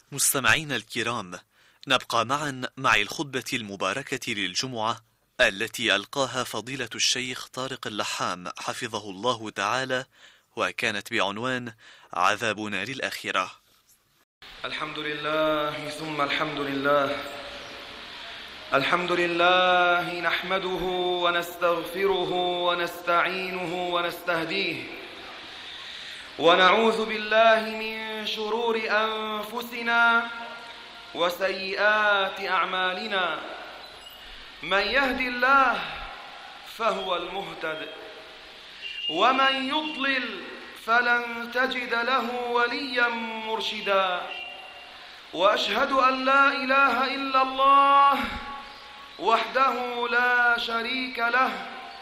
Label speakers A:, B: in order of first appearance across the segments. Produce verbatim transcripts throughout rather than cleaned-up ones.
A: مستمعين الكرام، نبقى معا مع الخطبة المباركة للجمعة التي ألقاها فضيلة الشيخ طارق اللحام حفظه الله تعالى، وكانت بعنوان عذاب نار الآخرة.
B: الحمد لله ثم الحمد لله الحمد لله نحمده ونستغفره ونستعينه ونستهديه، ونعوذ بالله من شرور أنفسنا وسيئات أعمالنا. من يهد الله فهو المهتد، ومن يضلل فلن تجد له وليا مرشدا. وأشهد أن لا إله إلا الله وحده لا شريك له،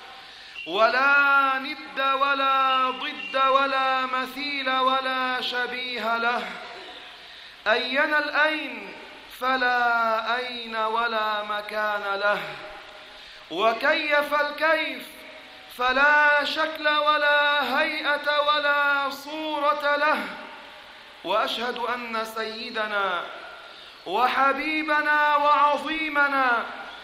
B: ولا ند ولا ضد ولا مثيل ولا شبيه له. أين الأين فلا أين ولا مكان له، وكيف الكيف فلا شكل ولا هيئة ولا صورة له. وأشهد أن سيدنا وحبيبنا وعظيمنا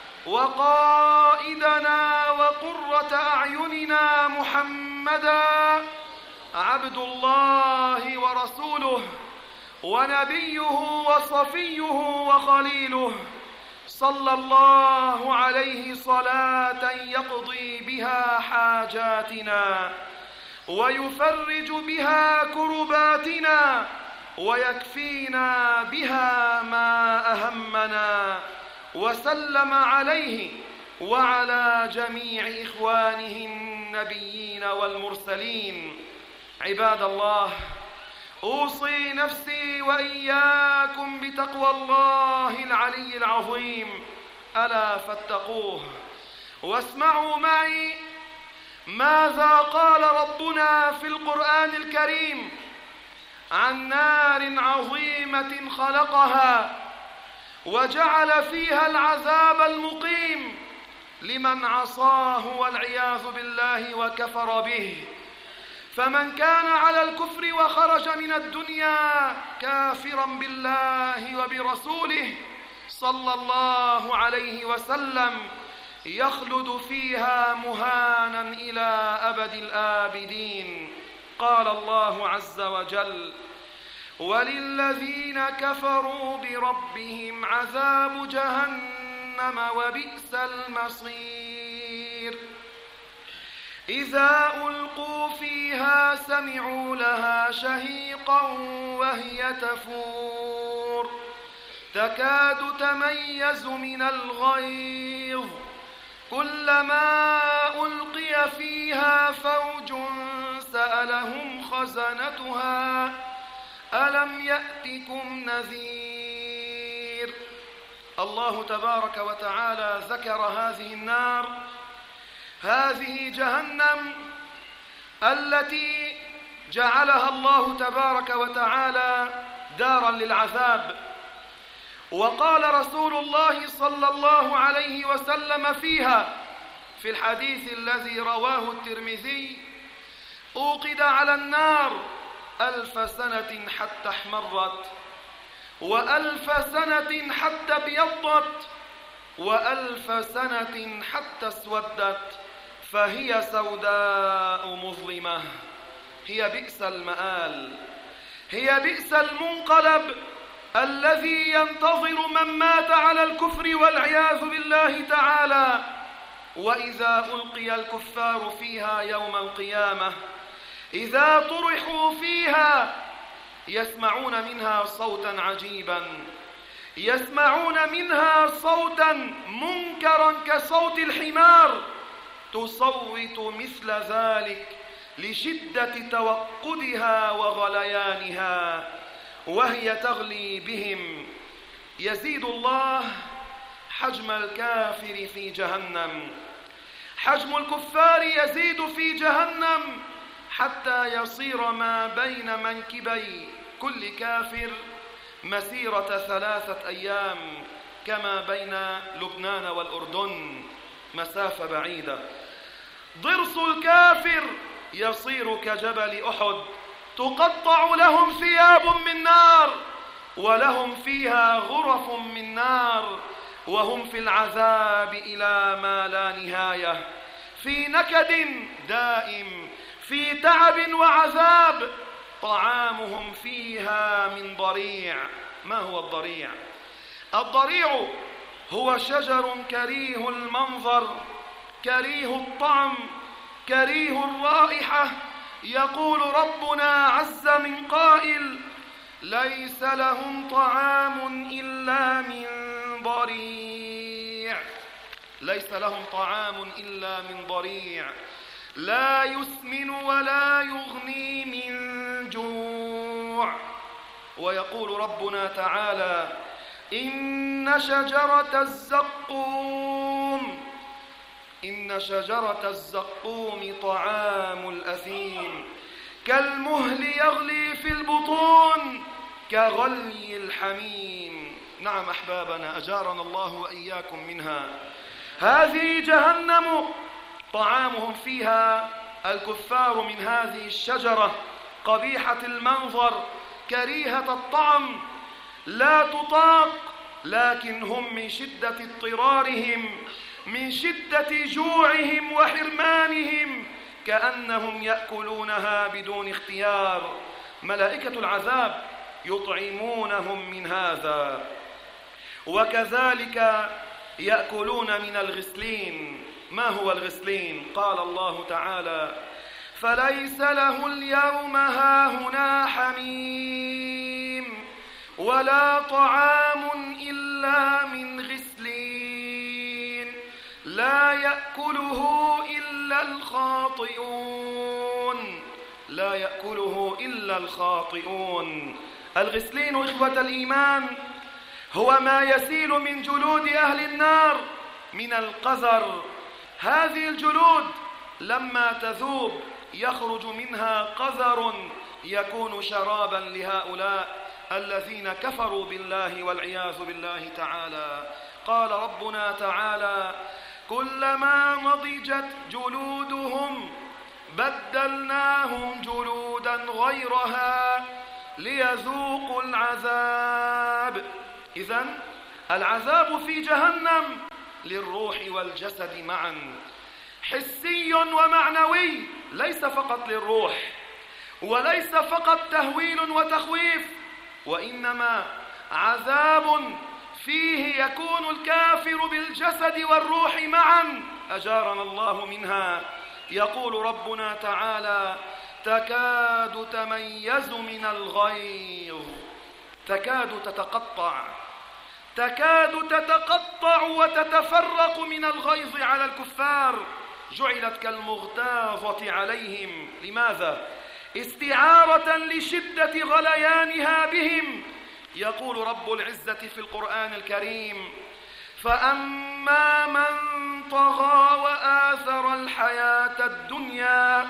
B: وقائدنا وقرة أعيننا محمدا عبد الله ورسوله ونبيه وصفيه وخليله، صلى الله عليه صلاة يقضي بها حاجاتنا ويفرج بها كرباتنا ويكفينا بها ما أهمنا، وسلم عليه وعلى جميع إخوانه النبيين والمرسلين. عباد الله، أوصي نفسي وإياكم بتقوى الله العلي العظيم، ألا فاتقوه. واسمعوا معي ماذا قال ربنا في القرآن الكريم عن نار عظيمة خلقها وجعل فيها العذاب المقيم لمن عصاه والعياذ بالله وكفر به. فمن كان على الكفر وخرج من الدنيا كافرا بالله وبرسوله صلى الله عليه وسلم يخلد فيها مهانا إلى أبد الآبدين. قال الله عز وجل: وللذين كفروا بربهم عذاب جهنم وبئس المصير. إذا ألقوا فيها سمعوا لها شهيقا وهي تفور تكاد تميز من الغيظ، كلما ألقي فيها فوج سألهم خزنتها ألم يأتكم نذير. الله تبارك وتعالى ذكر هذه النار، هذه جهنم التي جعلها الله تبارك وتعالى دارا للعذاب. وقال رسول الله صلى الله عليه وسلم فيها في الحديث الذي رواه الترمذي: أوقد على النار ألف سنة حتى احمرت، وألف سنة حتى ابيضت، وألف سنة حتى اسودت، فهي سوداء مظلمة. هي بئس المآل، هي بئس المنقلب الذي ينتظر من مات على الكفر والعياذ بالله تعالى. وإذا ألقي الكفار فيها يوم القيامة، إذا طرحوا فيها يسمعون منها صوتا عجيبا، يسمعون منها صوتا منكرا كصوت الحمار، تصوت مثل ذلك لشدة توقدها وغليانها، وهي تغلي بهم. يزيد الله حجم الكافر في جهنم، حجم الكفار يزيد في جهنم حتى يصير ما بين منكبي كل كافر مسيرة ثلاثة أيام، كما بين لبنان والأردن مسافة بعيدة. ضرس الكافر يصير كجبل أحد، تقطع لهم ثياب من نار ولهم فيها غرف من نار وهم في العذاب إلى ما لا نهاية، في نكد دائم، في تعب وعذاب. طعامهم فيها من ضريع. ما هو الضريع؟ الضريع هو شجر كريه المنظر، كريه الطعم، كريه الرائحة. يقول ربنا عز من قائل: ليس لهم طعام إلا من ضريع. ليس لهم طعام إلا من ضريع لا يسمن ولا يغني من جوع. ويقول ربنا تعالى: إن شجرة الزقوم إن شجرة الزقوم طعام الأثيم، كالمهل يغلي في البطون كغلي الحميم. نعم أحبابنا، أجارنا الله وإياكم منها. هذه جهنم، طعامهم فيها الكفار من هذه الشجرة قبيحة المنظر، كريهة الطعم، لا تطاق، لكن هم من شدة اضطرارهم، من شدة جوعهم وحرمانهم، كأنهم يأكلونها بدون اختيار. ملائكة العذاب يطعمونهم من هذا، وكذلك يأكلون من الغسلين. ما هو الغسلين؟ قال الله تعالى: فليس له اليوم هاهنا حميم ولا طعام إلا من غسلين لا يأكله إلا الخاطئون لا يأكله إلا الخاطئون. الغسلين إخوة الإيمان هو ما يسيل من جلود أهل النار من القذر. هذه الجلود لما تذوب يخرج منها قذر يكون شرابا لهؤلاء الذين كفروا بالله والعياذ بالله تعالى. قال ربنا تعالى: كلما نضجت جلودهم بدلناهم جلودا غيرها ليذوقوا العذاب. إذن العذاب في جهنم للروح والجسد معا، حسي ومعنوي، ليس فقط للروح، وليس فقط تهويل وتخويف، وإنما عذاب فيه يكون الكافر بالجسد والروح معا، أجارنا الله منها. يقول ربنا تعالى: تكاد تميز من الغيظ، تكاد تتقطع تكاد تتقطع وتتفرق من الغيظ على الكفار، جعلت كالمغتاظة عليهم. لماذا؟ استعارة لشدة غليانها بهم. يقول رب العزة في القرآن الكريم: فأما من طغى وآثر الحياة الدنيا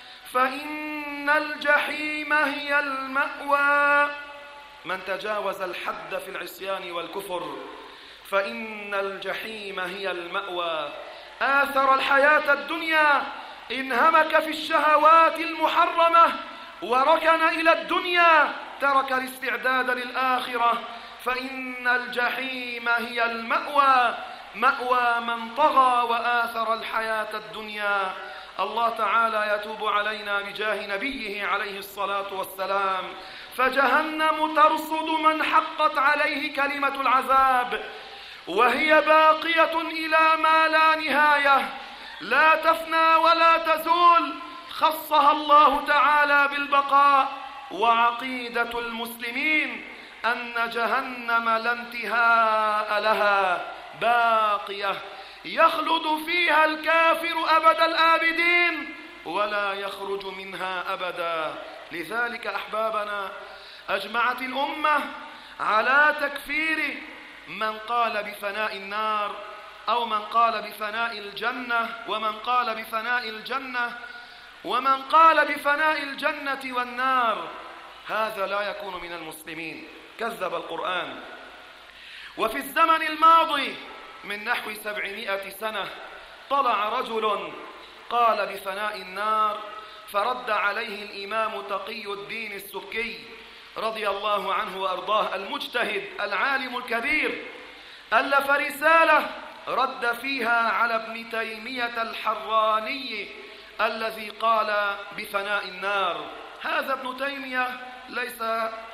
B: فإن الجحيم هي المأوى. من تجاوز الحد في العصيان والكفر فإن الجحيم هي المأوى. آثر الحياة الدنيا، انهمك في الشهوات المحرمة وركن إلى الدنيا، ترك الاستعداد للآخرة، فإن الجحيم هي المأوى، مأوى من طغى وآثر الحياة الدنيا. الله تعالى يتوب علينا بجاه نبيه عليه الصلاة والسلام. فجهنم ترصد من حقت عليه كلمة العذاب، وهي باقية إلى ما لا نهاية، لا تفنى ولا تزول، خصها الله تعالى بالبقاء. وعقيدة المسلمين أن جهنم لا انتهاء لها، باقية، يخلد فيها الكافر أبد الآبدين ولا يخرج منها أبدا. لذلك أحبابنا أجمعت الأمة على تكفير من قال بفناء النار، أو من قال بفناء الجنة، ومن قال بفناء الجنة ومن قال بفناء الجنة والنار. هذا لا يكون من المسلمين، كذب القرآن. وفي الزمن الماضي من نحو سبعمائة سنة طلع رجل قال بفناء النار، فرد عليه الإمام تقي الدين السبكي رضي الله عنه وأرضاه المجتهد العالم الكبير، ألف رسالة رد فيها على ابن تيمية الحراني الذي قال بفناء النار. هذا ابن تيمية ليس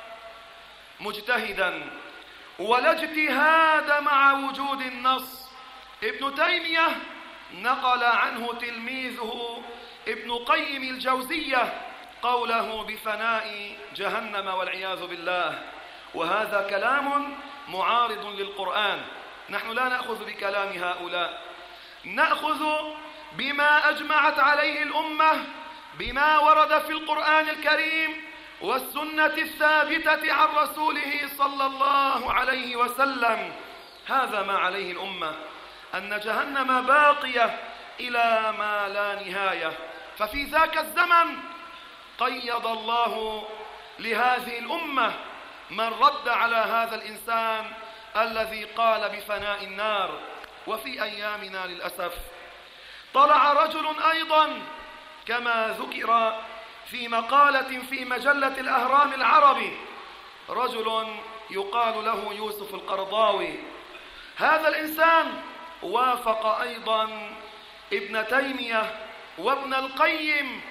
B: مجتهدا ولا اجتهاد مع وجود النص. ابن تيمية نقل عنه تلميذه ابن قيم الجوزية قوله بفناء جهنم والعياذ بالله، وهذا كلام معارض للقرآن. نحن لا نأخذ بكلام هؤلاء، نأخذ بما أجمعت عليه الأمة، بما ورد في القرآن الكريم والسنة الثابتة عن رسوله صلى الله عليه وسلم. هذا ما عليه الأمة، أن جهنم باقية إلى ما لا نهاية. ففي ذاك الزمن قيض الله لهذه الأمة من رد على هذا الإنسان الذي قال بفناء النار. وفي أيامنا للأسف طلع رجل أيضا كما ذكر في مقالة في مجلة الأهرام العربي، رجل يقال له يوسف القرضاوي. هذا الإنسان وافق أيضا ابن تيمية وابن القيم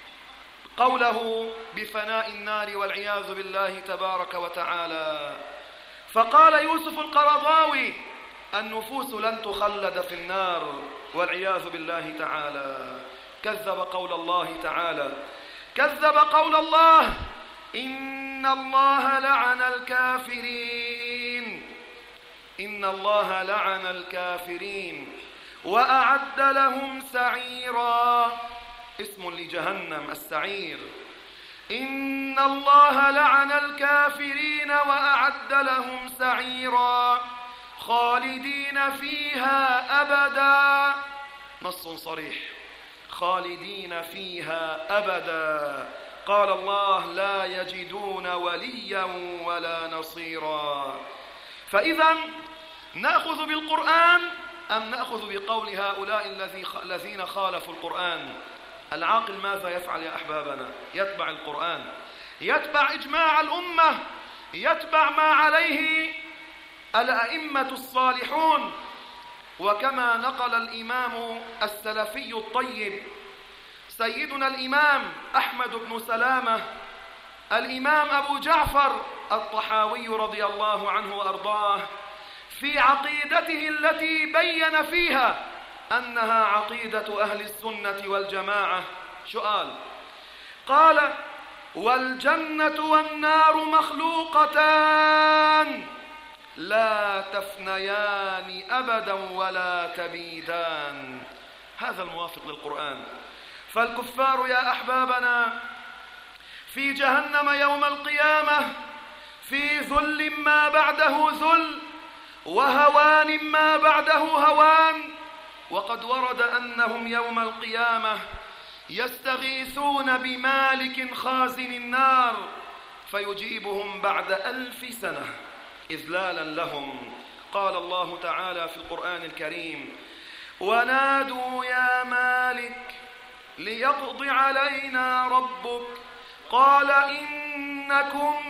B: قوله بفناء النار والعياذ بالله تبارك وتعالى. فقال يوسف القرضاوي النفوس لن تخلد في النار والعياذ بالله تعالى. كذب قول الله تعالى، كذب قول الله إن الله لعن الكافرين، إن الله لعن الكافرين وأعد لهم سعيرا. اسم لجهنم السعير. إن الله لعن الكافرين وأعد لهم سعيرا خالدين فيها أبدا. نص صريح، خالدين فيها أبدا. قال الله لا يجدون وليا ولا نصيرا. فإذا نأخذ بالقرآن أم نأخذ بقول هؤلاء الذين خالفوا القرآن؟ العاقل ماذا يفعل يا أحبابنا؟ يتبع القرآن، يتبع إجماع الأمة، يتبع ما عليه الأئمة الصالحون. وكما نقل الإمام السلفي الطيب سيدنا الإمام أحمد بن سلامة الإمام أبو جعفر الطحاوي رضي الله عنه وأرضاه في عقيدته التي بين فيها أنها عقيدة أهل السنة والجماعة. سؤال، قال والجنة والنار مخلوقتان لا تفنيان أبدا ولا تبيدان. هذا الموافق للقرآن. فالكفار يا أحبابنا في جهنم يوم القيامة في ذل ما بعده ذل وهوان ما بعده هوان. وقد ورد أنهم يوم القيامة يستغيثون بمالك خازن النار فيجيبهم بعد ألف سنة إذلالا لهم. قال الله تعالى في القرآن الكريم ونادوا يا مالك ليقض علينا ربك قال إنكم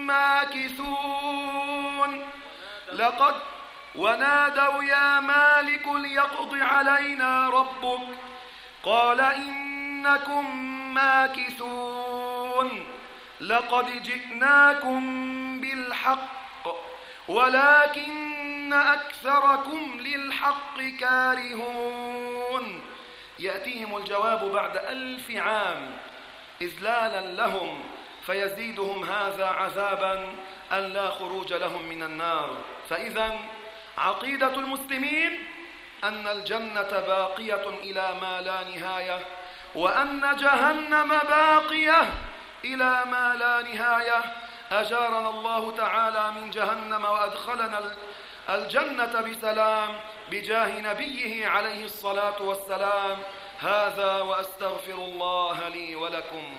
B: ماكثون. لقد ونادوا يا مالك ليقض علينا ربك قال إنكم ماكثون. لقد جئناكم بالحق ولكن أكثركم للحق كارهون. يأتيهم الجواب بعد ألف عام إذلالا لهم فيزيدهم هذا عذابا أن لا خروج لهم من النار. فإذا عقيدة المسلمين أن الجنة باقية إلى ما لا نهاية وأن جهنم باقية إلى ما لا نهاية. أجارنا الله تعالى من جهنم وأدخلنا الجنة بسلام بجاه نبيه عليه الصلاة والسلام. هذا وأستغفر الله لي ولكم.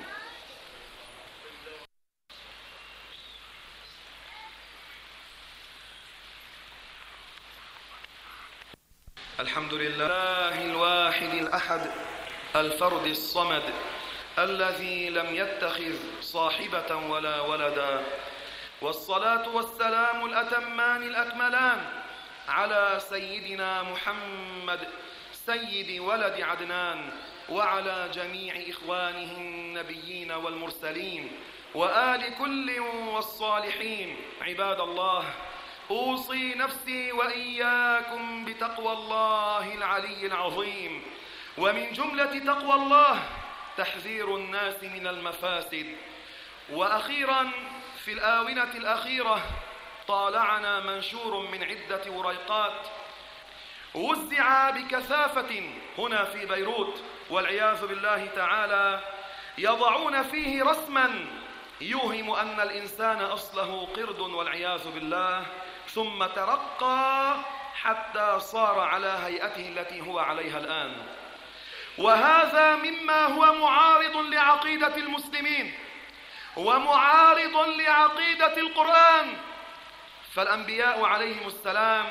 B: الحمد لله الواحد الأحد الفرد الصمد الذي لم يتخذ صاحبة ولا ولدا، والصلاة والسلام الأتمان الأكملان على سيدنا محمد سيد ولد عدنان، وعلى جميع إخوانه النبيين والمرسلين، وآل كل والصالحين. عباد الله، أوصي نفسي وإياكم بتقوى الله العلي العظيم. ومن جملة تقوى الله تحذير الناس من المفاسد. وأخيرا في الآونة الأخيرة طالعنا منشور من عدة وريقات وزع بكثافة هنا في بيروت والعياذ بالله تعالى، يضعون فيه رسما يوهم أن الإنسان أصله قرد والعياذ بالله، ثم ترقى حتى صار على هيئته التي هو عليها الآن. وهذا مما هو معارض لعقيدة المسلمين ومعارض لعقيدة القرآن. فالأنبياء عليهم السلام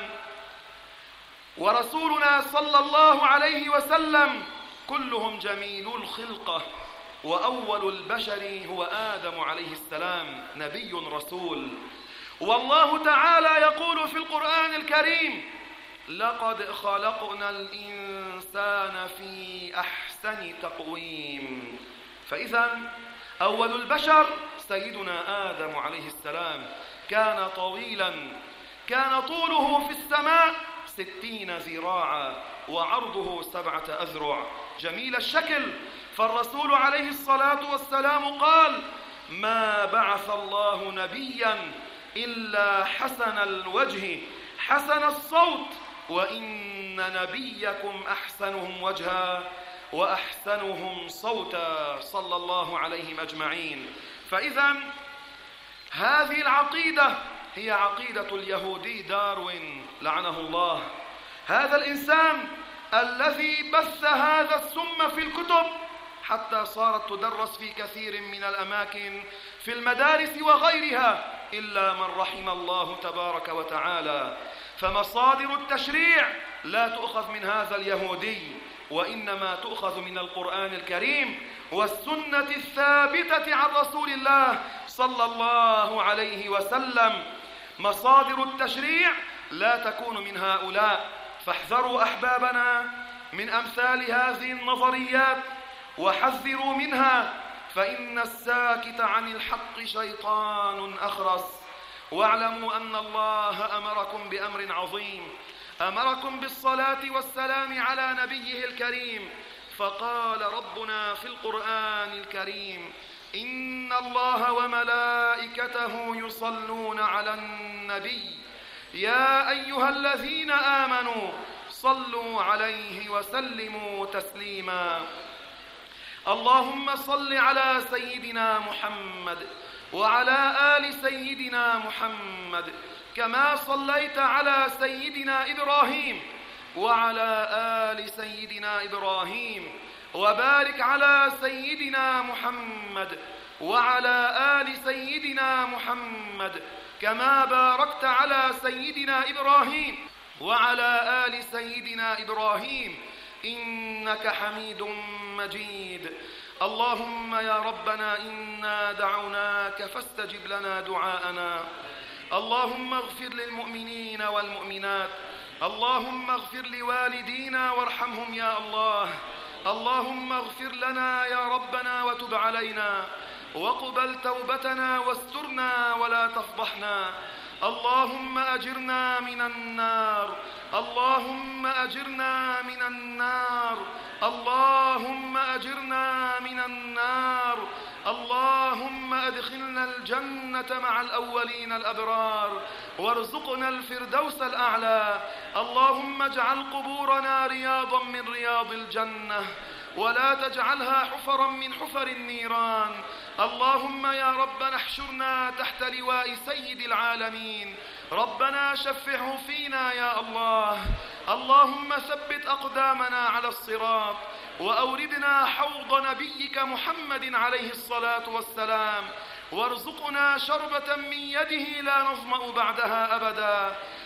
B: ورسولنا صلى الله عليه وسلم كلهم جميل الخلقة، وأول البشر هو آدم عليه السلام نبي رسول. والله تعالى يقول في القرآن الكريم: لقد خلقنا الإنسان في أحسن تقويم. فإذا أول البشر سيدنا آدم عليه السلام كان طويلا، كان طوله في السماء ستين ذراعا وعرضه سبعة أذرع، جميل الشكل. فالرسول عليه الصلاة والسلام قال: ما بعث الله نبيا إلا حسن الوجه حسن الصوت، وإن نبيكم أحسنهم وجها وأحسنهم صوتا، صلى الله عليهم أجمعين. فإذا هذه العقيدة هي عقيدة اليهودي داروين لعنه الله، هذا الإنسان الذي بث هذا السم في الكتب حتى صارت تدرس في كثير من الأماكن في المدارس وغيرها، إلا من رحم الله تبارك وتعالى. فمصادر التشريع لا تؤخذ من هذا اليهودي، وإنما تؤخذ من القرآن الكريم والسنة الثابتة عن رسول الله صلى الله عليه وسلم. مصادر التشريع لا تكون من هؤلاء، فاحذروا أحبابنا من أمثال هذه النظريات وحذروا منها، فإن الساكت عن الحق شيطان أخرس. واعلموا أن الله أمركم بأمر عظيم، أمركم بالصلاة والسلام على نبيه الكريم، فقال ربنا في القرآن الكريم: إن الله وملائكته يصلون على النبي يا أيها الذين آمنوا صلوا عليه وسلموا تسليما. اللهم صل على سيدنا محمد وعلى آل سيدنا محمد كما صليت على سيدنا إبراهيم وعلى آل سيدنا إبراهيم، وبارك على سيدنا محمد وعلى آل سيدنا محمد كما باركت على سيدنا إبراهيم وعلى آل سيدنا إبراهيم إنك حميد مجيد. اللهم يا ربنا إنا دعوناك فاستجب لنا دعاءنا. اللهم اغفر للمؤمنين والمؤمنات، اللهم اغفر لوالدينا وارحمهم يا الله. اللهم اغفر لنا يا ربنا وتب علينا وقبل توبتنا واسترنا ولا تفضحنا. اللهم أجرنا من النار، اللهم أجرنا من النار، اللهم أجرنا من النار. اللهم أدخلنا الجنة مع الأولين الأبرار، وارزقنا الفردوس الأعلى. اللهم اجعل قبورنا رياضا من رياض الجنة، ولا تجعلها حفرا من حفر النيران. اللهم يا ربنا احشرنا تحت لواء سيد العالمين، ربنا شفعه فينا يا الله. اللهم ثبت أقدامنا على الصراط، وأوردنا حوض نبيك محمد عليه الصلاة والسلام، وارزقنا شربة من يده لا نظمأ بعدها أبدا.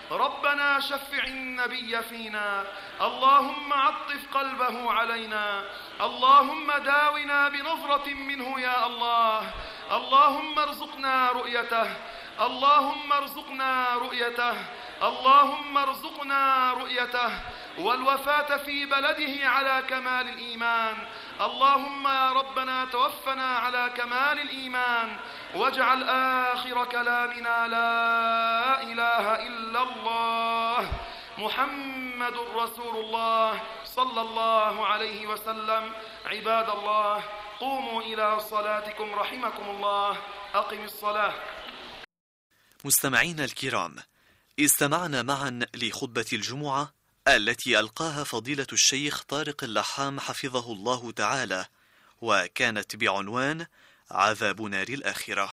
B: ربنا شفع النبي فينا، اللهم عطف قلبه علينا، اللهم داونا بنظرة منه يا الله، اللهم ارزقنا رؤيته، اللهم ارزقنا رؤيته، اللهم ارزقنا رؤيته والوفاة في بلده على كمال الإيمان. اللهم يا ربنا توفنا على كمال الإيمان، واجعل آخر كلامنا لا إله إلا الله محمد رسول الله صلى الله عليه وسلم. عباد الله، قوموا إلى صلاتكم رحمكم الله. أقم الصلاة.
A: مستمعين الكرام، استمعنا معا لخطبة الجمعة التي ألقاها فضيلة الشيخ طارق اللحام حفظه الله تعالى، وكانت بعنوان عذاب نار الآخرة.